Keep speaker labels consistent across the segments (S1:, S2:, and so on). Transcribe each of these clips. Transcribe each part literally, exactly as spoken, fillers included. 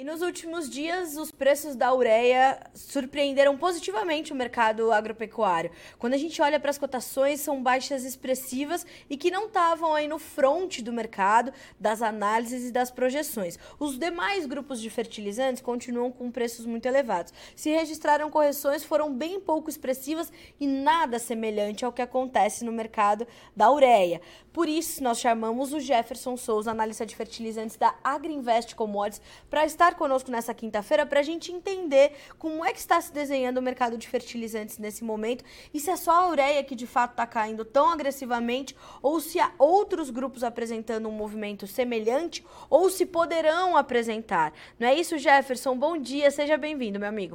S1: E nos últimos dias, os preços da ureia surpreenderam positivamente o mercado agropecuário. Quando a gente olha para as cotações, são baixas expressivas e que não estavam aí no fronte do mercado, das análises e das projeções. Os demais grupos de fertilizantes continuam com preços muito elevados. Se registraram correções, foram bem pouco expressivas e nada semelhante ao que acontece no mercado da ureia. Por isso, nós chamamos o Jefferson Souza, analista de fertilizantes da Agriinvest Commodities, para estar conosco nessa quinta-feira para a gente entender como é que está se desenhando o mercado de fertilizantes nesse momento e se é só a ureia que de fato está caindo tão agressivamente ou se há outros grupos apresentando um movimento semelhante ou se poderão apresentar. Não é isso, Jefferson? Bom dia, seja bem-vindo, meu amigo.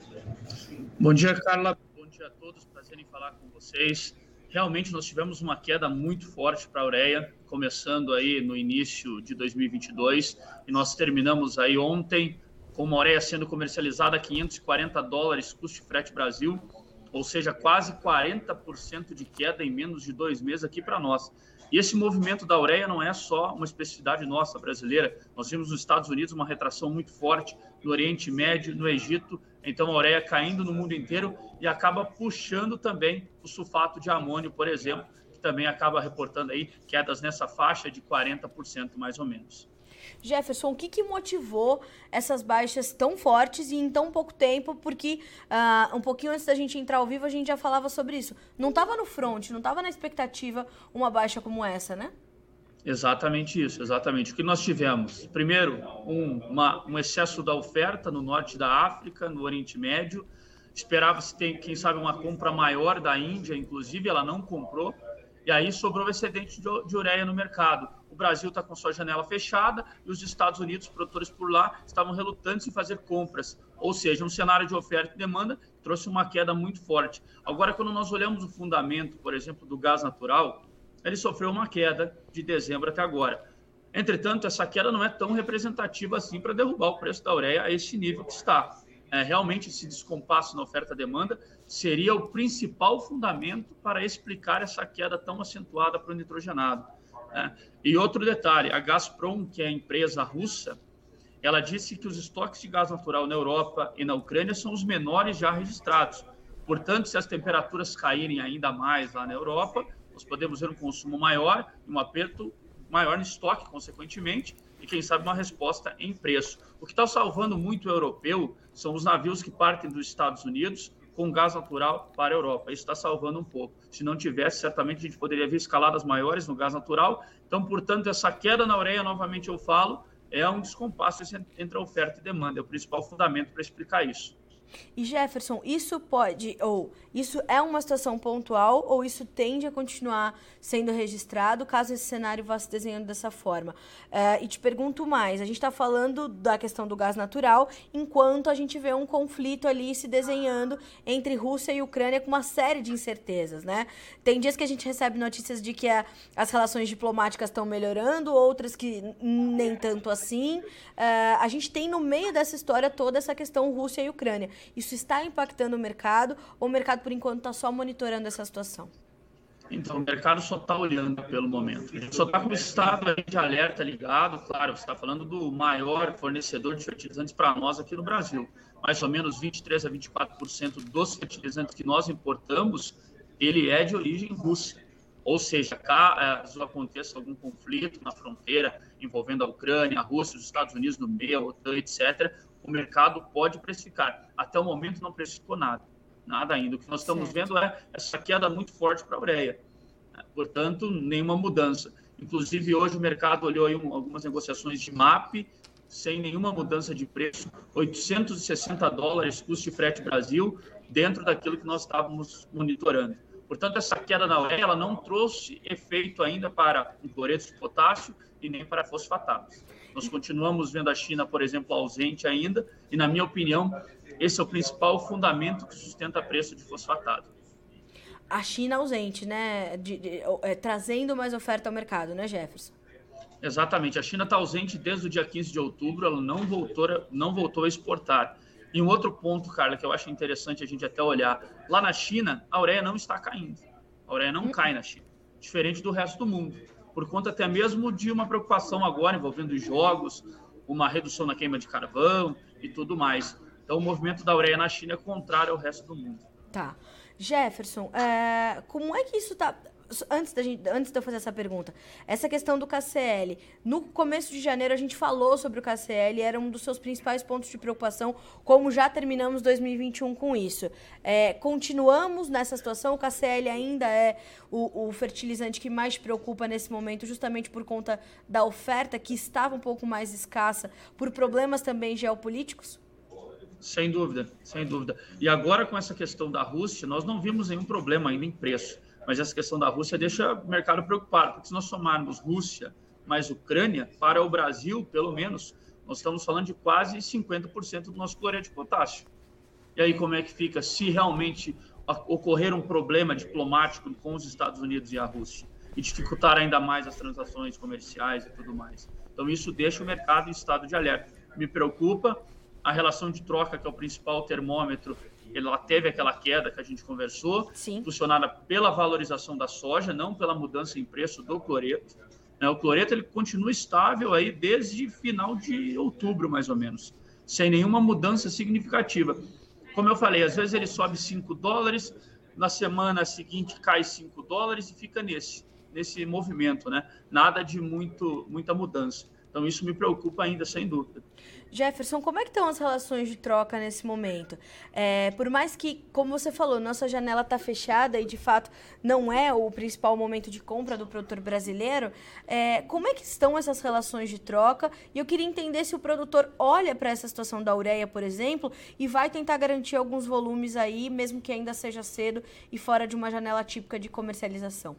S2: Bom dia, Carla. Bom dia a todos. Prazer em falar com vocês. Realmente nós tivemos uma queda muito forte para a ureia, começando aí no início de dois mil e vinte e dois, e nós terminamos aí ontem com uma ureia sendo comercializada a quinhentos e quarenta dólares custo de frete Brasil, ou seja, quase quarenta por cento de queda em menos de dois meses aqui para nós. E esse movimento da ureia não é só uma especificidade nossa brasileira. Nós vimos nos Estados Unidos uma retração muito forte, no Oriente Médio, no Egito. Então, a ureia caindo no mundo inteiro e acaba puxando também o sulfato de amônio, por exemplo, que também acaba reportando aí quedas nessa faixa de quarenta por cento mais ou menos.
S1: Jefferson, o que, que motivou essas baixas tão fortes e em tão pouco tempo? Porque uh, um pouquinho antes da gente entrar ao vivo, a gente já falava sobre isso. Não estava no front, não estava na expectativa uma baixa como essa, né?
S2: Exatamente isso, exatamente. O que nós tivemos? Primeiro, um, uma, um excesso da oferta no norte da África, no Oriente Médio. Esperava-se, ter, quem sabe, uma compra maior da Índia, inclusive, ela não comprou. E aí sobrou excedente de, de ureia no mercado. O Brasil está com sua janela fechada e os Estados Unidos, produtores por lá, estavam relutantes em fazer compras. Ou seja, um cenário de oferta e demanda trouxe uma queda muito forte. Agora, quando nós olhamos o fundamento, por exemplo, do gás natural, ele sofreu uma queda de dezembro até agora. Entretanto, essa queda não é tão representativa assim para derrubar o preço da ureia a esse nível que está. É, realmente, esse descompasso na oferta-demanda seria o principal fundamento para explicar essa queda tão acentuada para o nitrogenado. É. E outro detalhe, a Gazprom, que é a empresa russa, ela disse que os estoques de gás natural na Europa e na Ucrânia são os menores já registrados. Portanto, se as temperaturas caírem ainda mais lá na Europa, nós podemos ver um consumo maior e um aperto maior no estoque, consequentemente, e quem sabe uma resposta em preço. O que está salvando muito o europeu são os navios que partem dos Estados Unidos com gás natural para a Europa. Isso está salvando um pouco. Se não tivesse, certamente a gente poderia ver escaladas maiores no gás natural. Então, portanto, essa queda na ureia, novamente eu falo, é um descompasso entre a oferta e demanda. É o principal fundamento para explicar isso.
S1: E Jefferson, isso pode, ou isso é uma situação pontual ou isso tende a continuar sendo registrado caso esse cenário vá se desenhando dessa forma? É, e te pergunto mais, a gente está falando da questão do gás natural enquanto a gente vê um conflito ali se desenhando entre Rússia e Ucrânia com uma série de incertezas, né? Tem dias que a gente recebe notícias de que a, as relações diplomáticas estão melhorando, outras que nem tanto assim. É, a gente tem no meio dessa história toda essa questão Rússia e Ucrânia. Isso está impactando o mercado ou o mercado, por enquanto, está só monitorando essa situação?
S2: Então, o mercado só está olhando pelo momento. A gente só está com o estado de alerta ligado. Claro, você está falando do maior fornecedor de fertilizantes para nós aqui no Brasil. Mais ou menos vinte e três a vinte e quatro por cento dos fertilizantes que nós importamos, ele é de origem russa. Ou seja, caso aconteça algum conflito na fronteira envolvendo a Ucrânia, a Rússia, os Estados Unidos no meio, a OTAN, etcétera, o mercado pode precificar. Até o momento não precificou nada, nada ainda. O que nós estamos certo. vendo é essa queda muito forte para a ureia. Portanto, nenhuma mudança. Inclusive, hoje o mercado olhou aí algumas negociações de M A P, sem nenhuma mudança de preço, oitocentos e sessenta dólares custo de frete Brasil, dentro daquilo que nós estávamos monitorando. Portanto, essa queda na ureia ela não trouxe efeito ainda para o cloreto de potássio e nem para fosfatados. Nós continuamos vendo a China, por exemplo, ausente ainda, e, na minha opinião, esse é o principal fundamento que sustenta preço de fosfatado.
S1: A China ausente, né? De, de, é, trazendo mais oferta ao mercado, né, Jefferson?
S2: Exatamente. A China está ausente desde o dia quinze de outubro, ela não voltou, não voltou a exportar. E um outro ponto, Carla, que eu acho interessante a gente até olhar. Lá na China, a ureia não está caindo. A ureia não hum. cai na China, diferente do resto do mundo. Por conta até mesmo de uma preocupação agora envolvendo os jogos, uma redução na queima de carvão e tudo mais. Então, o movimento da ureia na China é contrário ao resto do mundo.
S1: Tá. Jefferson, é, como é que isso está... Antes, da gente, antes de eu fazer essa pergunta, essa questão do K C L, no começo de janeiro a gente falou sobre o K C L, era um dos seus principais pontos de preocupação, como já terminamos dois mil e vinte e um com isso. É, continuamos nessa situação, o K C L ainda é o, o fertilizante que mais te preocupa nesse momento, justamente por conta da oferta, que estava um pouco mais escassa, por problemas também geopolíticos?
S2: Sem dúvida, sem dúvida. E agora com essa questão da Rússia, nós não vimos nenhum problema ainda em preço. Mas essa questão da Rússia deixa o mercado preocupado, porque se nós somarmos Rússia mais Ucrânia, para o Brasil, pelo menos, nós estamos falando de quase cinquenta por cento do nosso cloreto de potássio. E aí como é que fica se realmente ocorrer um problema diplomático com os Estados Unidos e a Rússia e dificultar ainda mais as transações comerciais e tudo mais? Então isso deixa o mercado em estado de alerta. Me preocupa a relação de troca, que é o principal termômetro. Ela teve aquela queda que a gente conversou,
S1: Sim.
S2: Impulsionada pela valorização da soja, não pela mudança em preço do cloreto. O cloreto ele continua estável aí desde final de outubro, mais ou menos, sem nenhuma mudança significativa. Como eu falei, às vezes ele sobe cinco dólares, na semana seguinte cai cinco dólares e fica nesse, nesse movimento, né? Nada de muito, muita mudança. Então, isso me preocupa ainda, sem dúvida.
S1: Jefferson, como é que estão as relações de troca nesse momento? É, por mais que, como você falou, nossa janela está fechada e, de fato, não é o principal momento de compra do produtor brasileiro, é, como é que estão essas relações de troca? E eu queria entender se o produtor olha para essa situação da ureia, por exemplo, e vai tentar garantir alguns volumes aí, mesmo que ainda seja cedo e fora de uma janela típica de comercialização.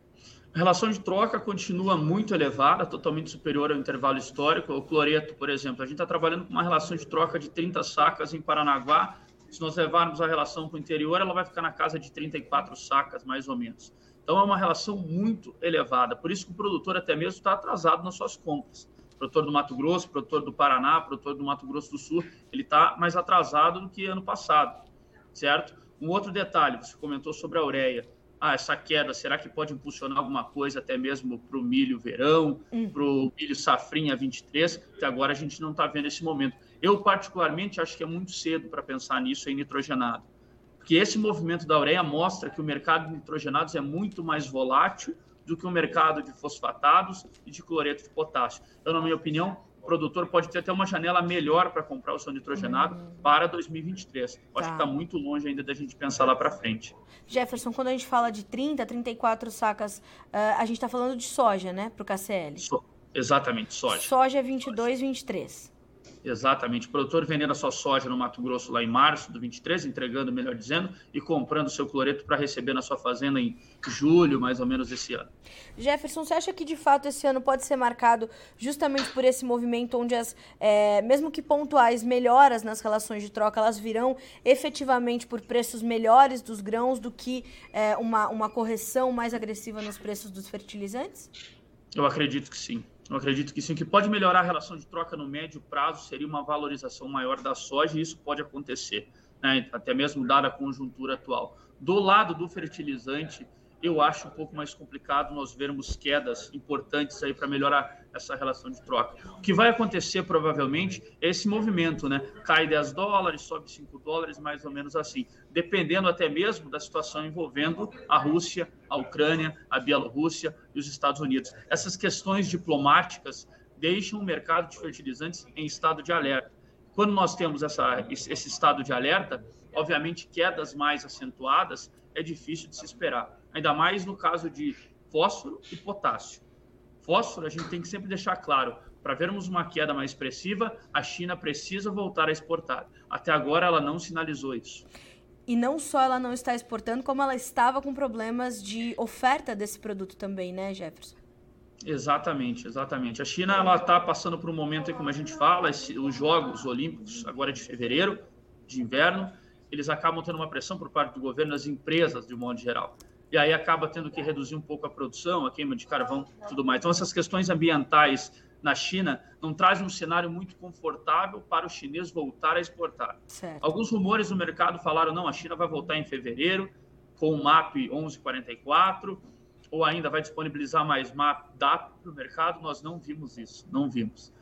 S2: A relação de troca continua muito elevada, totalmente superior ao intervalo histórico. O cloreto, por exemplo, a gente está trabalhando com uma relação de troca de trinta sacas em Paranaguá. Se nós levarmos a relação para o interior, ela vai ficar na casa de trinta e quatro sacas, mais ou menos. Então, é uma relação muito elevada. Por isso que o produtor até mesmo está atrasado nas suas compras. O produtor do Mato Grosso, o produtor do Paraná, o produtor do Mato Grosso do Sul, ele está mais atrasado do que ano passado, certo? Um outro detalhe, você comentou sobre a ureia. Ah, essa queda, será que pode impulsionar alguma coisa até mesmo para o milho verão, hum. para o milho safrinha vinte e três, que agora a gente não está vendo esse momento. Eu, particularmente, acho que é muito cedo para pensar nisso em nitrogenado, porque esse movimento da ureia mostra que o mercado de nitrogenados é muito mais volátil do que o mercado de fosfatados e de cloreto de potássio. Então, na minha opinião, o produtor pode ter até uma janela melhor para comprar o seu nitrogenado hum. para dois mil e vinte e três. Tá. Acho que está muito longe ainda da gente pensar lá para frente.
S1: Jefferson, quando a gente fala de trinta, trinta e quatro sacas, uh, a gente está falando de soja, né, para o K C L?
S2: So, exatamente, soja.
S1: Soja vinte e dois, vinte e três.
S2: Exatamente. O produtor vendendo a sua soja no Mato Grosso lá em março do vinte e três, entregando, melhor dizendo, e comprando o seu cloreto para receber na sua fazenda em julho, mais ou menos, desse ano.
S1: Jefferson, você acha que, de fato, esse ano pode ser marcado justamente por esse movimento onde, as, é, mesmo que pontuais, melhoras nas relações de troca, elas virão efetivamente por preços melhores dos grãos do que é, uma, uma correção mais agressiva nos preços dos fertilizantes?
S2: Eu acredito que sim. Eu acredito que sim, que pode melhorar a relação de troca no médio prazo, seria uma valorização maior da soja, e isso pode acontecer, né? Até mesmo dada a conjuntura atual. Do lado do fertilizante, eu acho um pouco mais complicado nós vermos quedas importantes aí para melhorar essa relação de troca. O que vai acontecer provavelmente é esse movimento, né? Cai dez dólares, sobe cinco dólares, mais ou menos assim, dependendo até mesmo da situação envolvendo a Rússia, a Ucrânia, a Bielorrússia e os Estados Unidos. Essas questões diplomáticas deixam o mercado de fertilizantes em estado de alerta. Quando nós temos essa, esse estado de alerta, obviamente quedas mais acentuadas é difícil de se esperar. Ainda mais no caso de fósforo e potássio. Fósforo, a gente tem que sempre deixar claro, para vermos uma queda mais expressiva, a China precisa voltar a exportar. Até agora, ela não sinalizou isso.
S1: E não só ela não está exportando, como ela estava com problemas de oferta desse produto também, né, Jefferson?
S2: Exatamente, exatamente. A China ela está passando por um momento, como a gente fala, esse, os Jogos Olímpicos, agora de fevereiro, de inverno, eles acabam tendo uma pressão por parte do governo das empresas, de um modo geral. E aí acaba tendo que reduzir um pouco a produção, a queima de carvão e tudo mais. Então, essas questões ambientais na China não trazem um cenário muito confortável para o chinês voltar a exportar.
S1: Certo.
S2: Alguns rumores no mercado falaram, não, a China vai voltar em fevereiro com o M A P onze quarenta e quatro, ou ainda vai disponibilizar mais M A P D A P para o mercado. Nós não vimos isso, não vimos.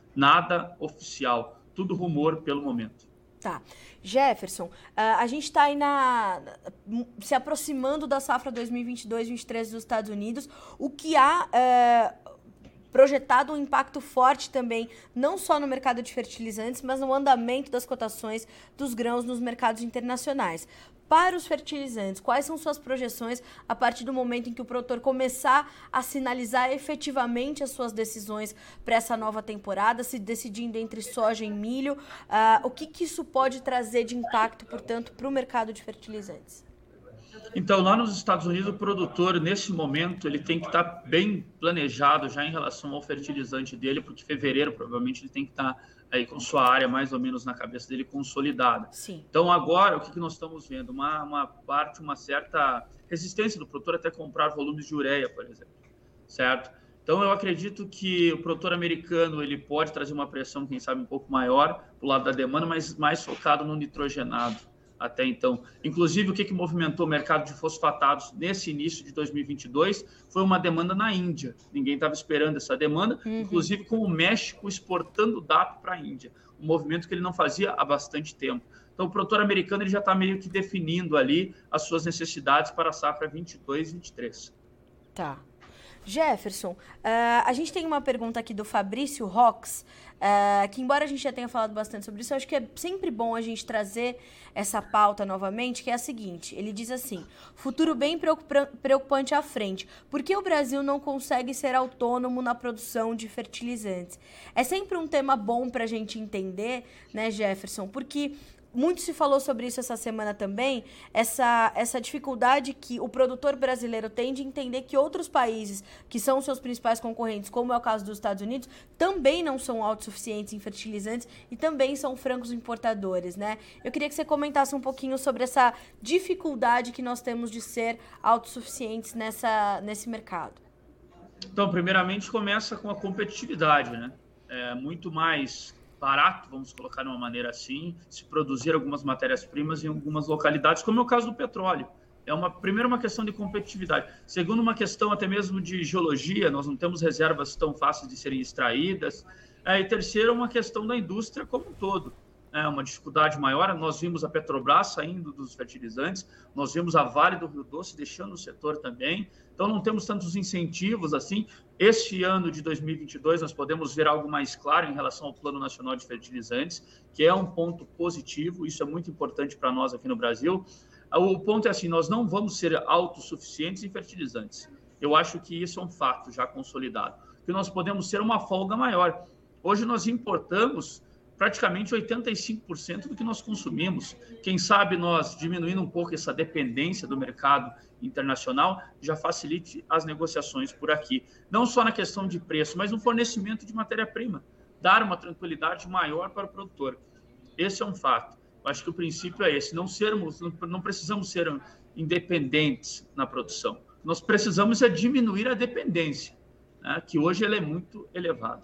S2: Nada oficial, tudo rumor pelo momento.
S1: Tá. Jefferson, uh, a gente está aí na, se aproximando da safra dois mil e vinte e dois, vinte e três dos Estados Unidos, o que há uh, projetado um impacto forte também, não só no mercado de fertilizantes, mas no andamento das cotações dos grãos nos mercados internacionais. Para os fertilizantes, quais são suas projeções a partir do momento em que o produtor começar a sinalizar efetivamente as suas decisões para essa nova temporada, se decidindo entre soja e milho? Uh, o que, que isso pode trazer de impacto, portanto, para o mercado de fertilizantes?
S2: Então, lá nos Estados Unidos, o produtor, nesse momento, ele tem que estar bem planejado já em relação ao fertilizante dele, porque em fevereiro, provavelmente, ele tem que estar aí com sua área mais ou menos na cabeça dele consolidada.
S1: Sim.
S2: Então, agora, o que, que nós estamos vendo? Uma, uma parte, uma certa resistência do produtor até comprar volumes de ureia, por exemplo, certo? Então, eu acredito que o produtor americano ele pode trazer uma pressão, quem sabe, um pouco maior para o lado da demanda, mas mais focado no nitrogenado até então. Inclusive, o que, que movimentou o mercado de fosfatados nesse início de dois mil e vinte e dois foi uma demanda na Índia. Ninguém estava esperando essa demanda, uhum. Inclusive com o México exportando D A P para a Índia, um movimento que ele não fazia há bastante tempo. Então, o produtor americano ele já está meio que definindo ali as suas necessidades para a safra vinte e dois, vinte e três.
S1: Tá. Jefferson, uh, a gente tem uma pergunta aqui do Fabrício Rox, uh, que embora a gente já tenha falado bastante sobre isso, eu acho que é sempre bom a gente trazer essa pauta novamente, que é a seguinte, ele diz assim, futuro bem preocupante à frente, por que o Brasil não consegue ser autônomo na produção de fertilizantes? É sempre um tema bom para a gente entender, né, Jefferson, porque muito se falou sobre isso essa semana também, essa, essa dificuldade que o produtor brasileiro tem de entender que outros países, que são seus principais concorrentes, como é o caso dos Estados Unidos, também não são autossuficientes em fertilizantes e também são francos importadores, né? Eu queria que você comentasse um pouquinho sobre essa dificuldade que nós temos de ser autossuficientes nessa, nesse mercado.
S2: Então, primeiramente, começa com a competitividade, né? É muito mais barato, vamos colocar de uma maneira assim, se produzir algumas matérias-primas em algumas localidades, como é o caso do petróleo. É uma, primeiro, uma questão de competitividade. Segundo, uma questão até mesmo de geologia, nós não temos reservas tão fáceis de serem extraídas. É, e terceiro, uma questão da indústria como um todo. É uma dificuldade maior, nós vimos a Petrobras saindo dos fertilizantes, nós vimos a Vale do Rio Doce deixando o setor também, então não temos tantos incentivos assim. Este ano de dois mil e vinte e dois nós podemos ver algo mais claro em relação ao Plano Nacional de Fertilizantes, que é um ponto positivo, isso é muito importante para nós aqui no Brasil. O ponto é assim, nós não vamos ser autossuficientes em fertilizantes, eu acho que isso é um fato já consolidado, que nós podemos ser uma folga maior. Hoje nós importamos praticamente oitenta e cinco por cento do que nós consumimos. Quem sabe nós diminuindo um pouco essa dependência do mercado internacional já facilite as negociações por aqui. Não só na questão de preço, mas no fornecimento de matéria-prima. Dar uma tranquilidade maior para o produtor. Esse é um fato. Eu acho que o princípio é esse. Não, sermos, não precisamos ser independentes na produção. Nós precisamos é diminuir a dependência, né, que hoje ela é muito elevada.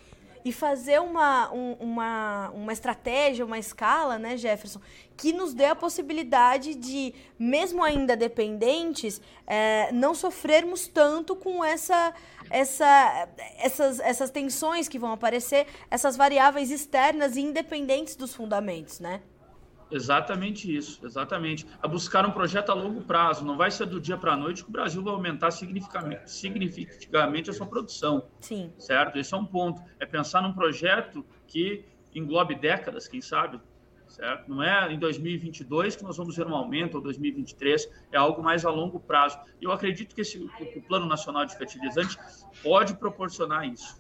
S1: E fazer uma, um, uma, uma estratégia, uma escala, né, Jefferson, que nos dê a possibilidade de, mesmo ainda dependentes, é, não sofrermos tanto com essa, essa, essas, essas tensões que vão aparecer, essas variáveis externas e independentes dos fundamentos, né?
S2: Exatamente isso, exatamente. A buscar um projeto a longo prazo, não vai ser do dia para a noite que o Brasil vai aumentar significativamente, significativamente a sua produção.
S1: Sim.
S2: Certo? Esse é um ponto. É pensar num projeto que englobe décadas, quem sabe, certo? Não é em dois mil e vinte e dois que nós vamos ver um aumento, ou dois mil e vinte e três, é algo mais a longo prazo. E eu acredito que esse, o Plano Nacional de Fertilizantes pode proporcionar isso.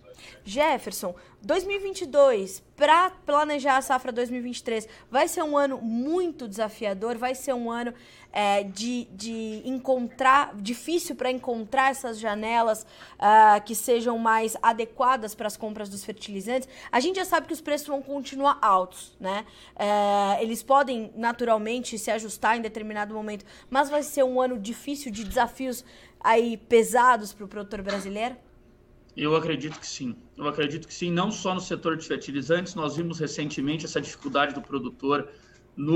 S1: Jefferson, dois mil e vinte e dois, para planejar a safra dois mil e vinte e três, vai ser um ano muito desafiador, vai ser um ano é, de, de encontrar, difícil para encontrar essas janelas uh, que sejam mais adequadas para as compras dos fertilizantes. A gente já sabe que os preços vão continuar altos, né? É, eles podem naturalmente se ajustar em determinado momento, mas vai ser um ano difícil, de desafios aí pesados para o produtor brasileiro?
S2: Eu acredito que sim. Eu acredito que sim, não só no setor de fertilizantes. Nós vimos recentemente essa dificuldade do produtor no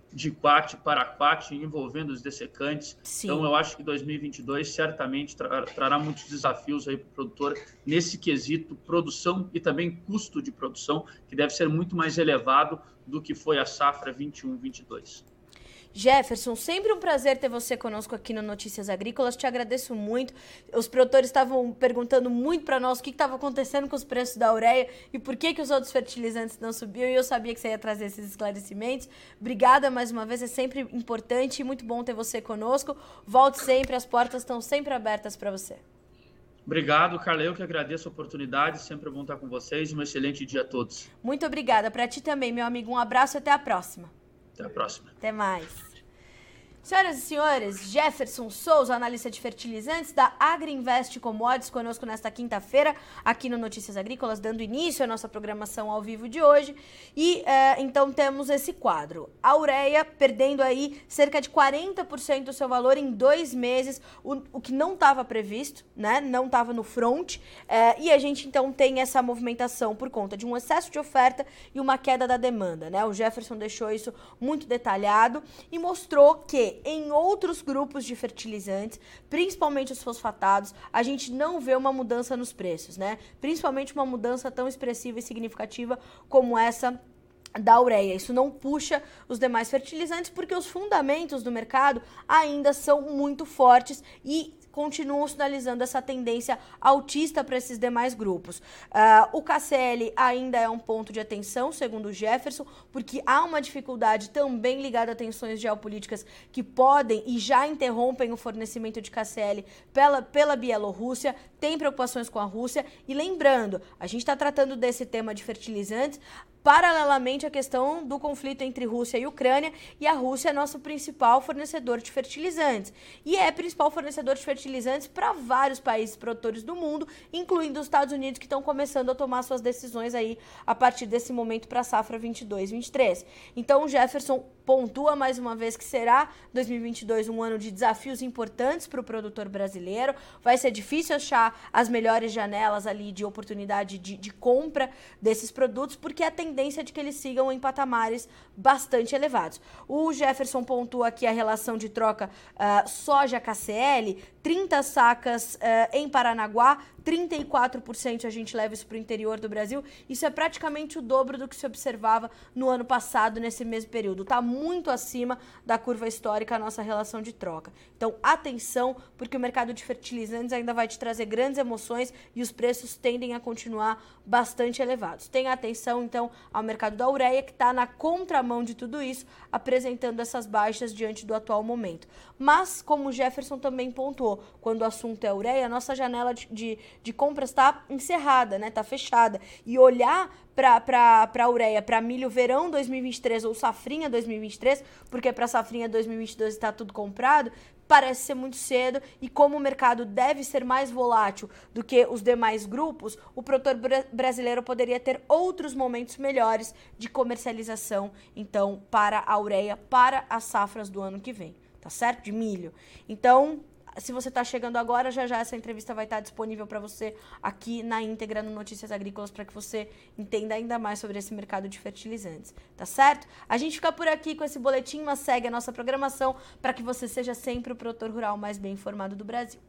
S2: de quat para quat, envolvendo os dessecantes.
S1: Sim.
S2: Então, eu acho que dois mil e vinte e dois certamente tra trará muitos desafios aí para o produtor nesse quesito produção e também custo de produção, que deve ser muito mais elevado do que foi a safra vinte e um vinte e dois.
S1: Jefferson, sempre um prazer ter você conosco aqui no Notícias Agrícolas, te agradeço muito. Os produtores estavam perguntando muito para nós o que estava acontecendo com os preços da ureia e por que, que os outros fertilizantes não subiam, e eu sabia que você ia trazer esses esclarecimentos. Obrigada mais uma vez, é sempre importante e muito bom ter você conosco. Volte sempre, as portas estão sempre abertas para você.
S2: Obrigado, Carla, eu que agradeço a oportunidade, sempre é bom estar com vocês, um excelente dia a todos.
S1: Muito obrigada, para ti também, meu amigo, um abraço e até a próxima.
S2: Até a próxima.
S1: Até mais. Senhoras e senhores, Jefferson Souza, analista de fertilizantes da Agriinvest Commodities, conosco nesta quinta-feira, aqui no Notícias Agrícolas, dando início à nossa programação ao vivo de hoje. E é, então temos esse quadro. A ureia perdendo aí cerca de quarenta por cento do seu valor em dois meses, o, o que não estava previsto, né? Não estava no front. É, e a gente então tem essa movimentação por conta de um excesso de oferta e uma queda da demanda, né? O Jefferson deixou isso muito detalhado e mostrou que em outros grupos de fertilizantes, principalmente os fosfatados, a gente não vê uma mudança nos preços, né? Principalmente uma mudança tão expressiva e significativa como essa da ureia. Isso não puxa os demais fertilizantes porque os fundamentos do mercado ainda são muito fortes e continuam sinalizando essa tendência altista para esses demais grupos. Uh, o K C L ainda é um ponto de atenção, segundo o Jefferson, porque há uma dificuldade também ligada a tensões geopolíticas que podem e já interrompem o fornecimento de K C L pela, pela Bielorrússia, tem preocupações com a Rússia. E lembrando, a gente está tratando desse tema de fertilizantes paralelamente à questão do conflito entre Rússia e Ucrânia, e a Rússia é nosso principal fornecedor de fertilizantes. E é principal fornecedor de fertilizantes para vários países produtores do mundo, incluindo os Estados Unidos, que estão começando a tomar suas decisões aí a partir desse momento para a safra vinte e dois vinte e três. Então o Jefferson pontua mais uma vez que será dois mil e vinte e dois um ano de desafios importantes para o produtor brasileiro. Vai ser difícil achar as melhores janelas ali de oportunidade de, de compra desses produtos, porque a tendência é de que eles sigam em patamares bastante elevados. O Jefferson pontua aqui a relação de troca uh, soja-K C L, trinta sacas uh, em Paranaguá, trinta e quatro por cento a gente leva isso para o interior do Brasil. Isso é praticamente o dobro do que se observava no ano passado, nesse mesmo período. Está muito acima da curva histórica a nossa relação de troca. Então, atenção, porque o mercado de fertilizantes ainda vai te trazer grandes emoções e os preços tendem a continuar bastante elevados. Tenha atenção, então, ao mercado da ureia, que está na contramão de tudo isso, apresentando essas baixas diante do atual momento. Mas, como o Jefferson também pontuou, quando o assunto é ureia, a nossa janela de, de, de compras está encerrada, né? Está fechada. E olhar para a ureia, para milho verão dois mil e vinte e três ou safrinha dois mil e vinte e três, porque para safrinha dois mil e vinte e dois está tudo comprado, parece ser muito cedo, e como o mercado deve ser mais volátil do que os demais grupos, o produtor bra- brasileiro poderia ter outros momentos melhores de comercialização, então, para a ureia, para as safras do ano que vem, tá certo? De milho. Então, se você está chegando agora, já já essa entrevista vai estar disponível para você aqui na íntegra no Notícias Agrícolas, para que você entenda ainda mais sobre esse mercado de fertilizantes, tá certo? A gente fica por aqui com esse boletim, mas segue a nossa programação para que você seja sempre o produtor rural mais bem informado do Brasil.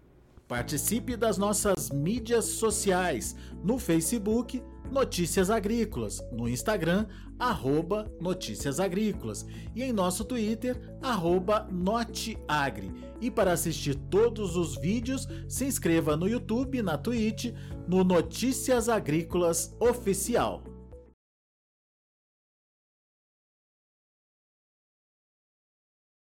S3: Participe das nossas mídias sociais, no Facebook, Notícias Agrícolas, no Instagram, arroba Notícias Agrícolas, e em nosso Twitter, arroba Noteagri. E para assistir todos os vídeos, se inscreva no YouTube, na Twitch, no Notícias Agrícolas Oficial.